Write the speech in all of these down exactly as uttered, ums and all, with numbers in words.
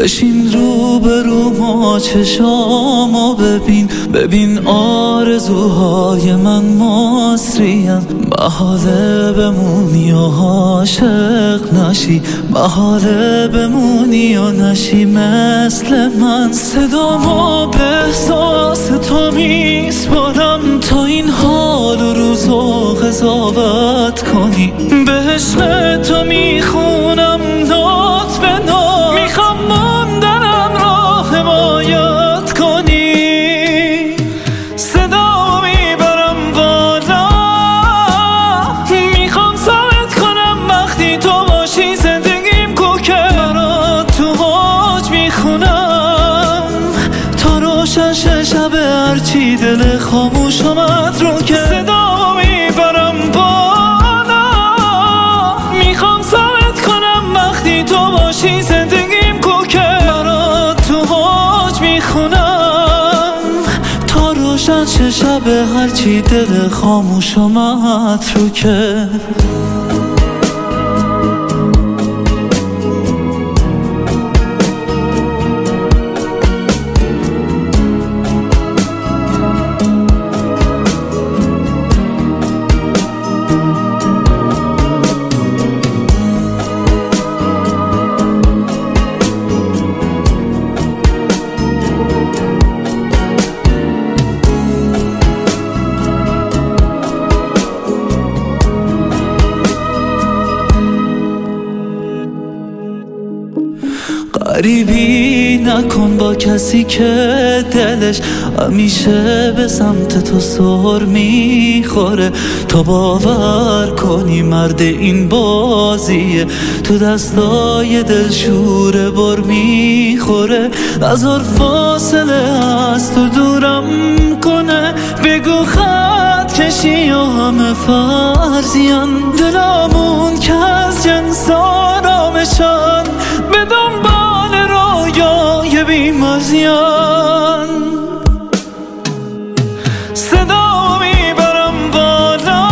بشین رو به رو ما چشامو ببین، ببین آرزوهای من مصریم. محاله بمونی و عاشق نشی، محاله بمونی و نشی مثل من. صدامو به احساس تو میسپارم تا این حال و روزو قضاوت کنی. به عشق تو میخونم نوت به نوت، میخوام موندنم را حمایت کنی. صدا میبرم بالا، میخوام سرت کنم وقتی تو باشی. زندگیم کوکه برات تو حاج میخونم تا روشن شه شب، هرچی دل خاموش آمد رو که. صدا میبرم بالا، میخوام سرت کنم وقتی تو باشی. زندگیم کوکه برات تو حاج میخونم تا روشن شه شب، هرچی دل خاموش آمد رو که. غریبی نکن با کسی که دلش همیشه به سمت تو سر میخوره. تا باور کنی مرد این بازیه، تو دستای دلشوره بر میخوره. نذار فاصله از تو دورم کنه، بگو خط کشی و همه فرضیان. دلامون که از جنس آرامشان، به دنبال رویای بیمارزیان. صدا میبرم بالا،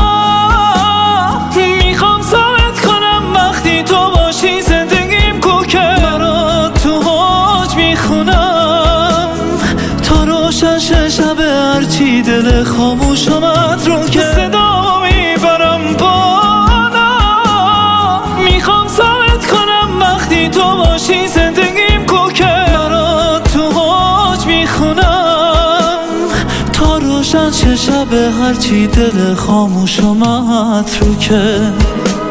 میخوام سرت کنم وقتی تو باشی. زندگیم کوکه برات تو حاج میخونم تا روشن شه شب، هرچی دل خاموش آمد رو که. صدا میبرم بالا، میخوام سرت کنم وقتی تو باشی. زندگیم کوکه برات تو حاج میخونم تا روشن شه شب، هرچی دل خاموش آمد رو که.